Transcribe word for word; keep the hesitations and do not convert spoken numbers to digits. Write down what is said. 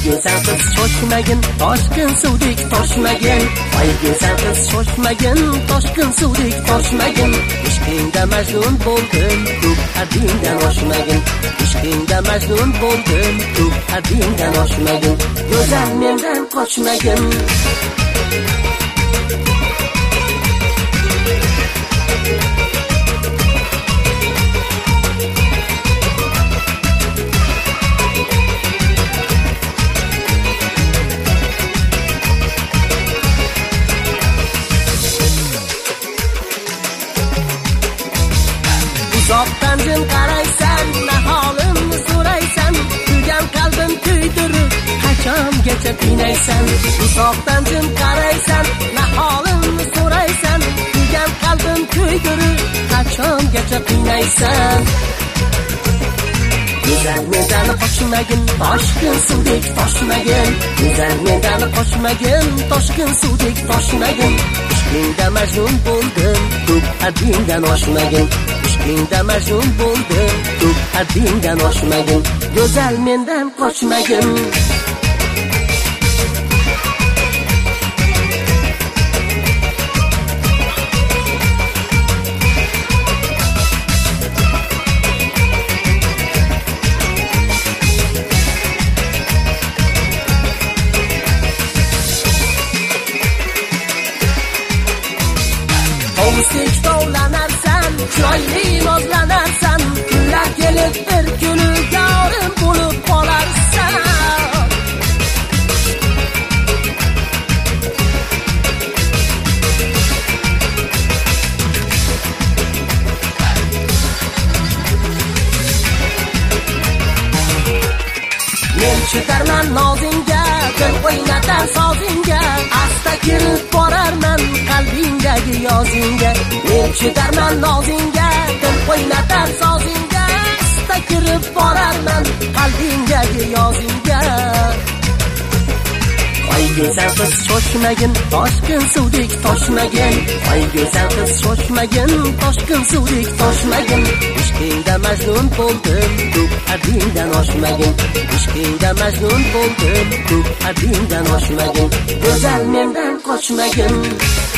Voyga sen qiz shoshmagin, toshqin suvdek toshmagin. Voyga sen qiz shoshmagin, toshqin suvdek toshmagin. Ishqingda majnun bo'ldim, ko'p haddingdan oshmagin. Ishqingda majnun bo'ldim, ko'p haddingdan oshmagin. Go'zal mendan qochmagin. Uzoqdan jim qaraysan, holimni so'raysan, kuygan qalbim kuydirib, qachongacha qiynaysan. Uzoqdan jim qaraysan, holimni so'raysan, kuygan qalbim kuydirib, qachongacha qiynaysan. Go'zal mendan qochmagin, toshqin suvdek toshmagin. Go'zal mendan qochmagin, toshqin suvdek toshmagin. Ishqingda majnun bo'ldim, ko'p haddingdan oshmagin. Ishqingda majnun bo'ldim, ko'p haddingdan oshmagin. Go'zal mendan qochmagin. Tovusdek tovlanarsan, chiroyli nozlanarsan, kunlar kelib bir kuni yorim bo'lib qolarsan. Men chiqarman nozingga, dil o'ynatar sozingga, asta kirib borarman qalbingdagi yozingga. Men chiqarman nozingga, dil o'ynatar sozingga, asta kirib borarman qalbingdagi yozingga. Voyga sen qiz shoshmagin, toshqin suvdek toshmagin. Voyga sen qiz shoshmagin, toshqin suvdek toshmagin. Ishqingda majnun bo'ldim, ko'p haddingdan oshmagin. Ishqingda majnun bo'ldim, ko'p haddingdan oshmagin. Go'zal mendan qochmagin.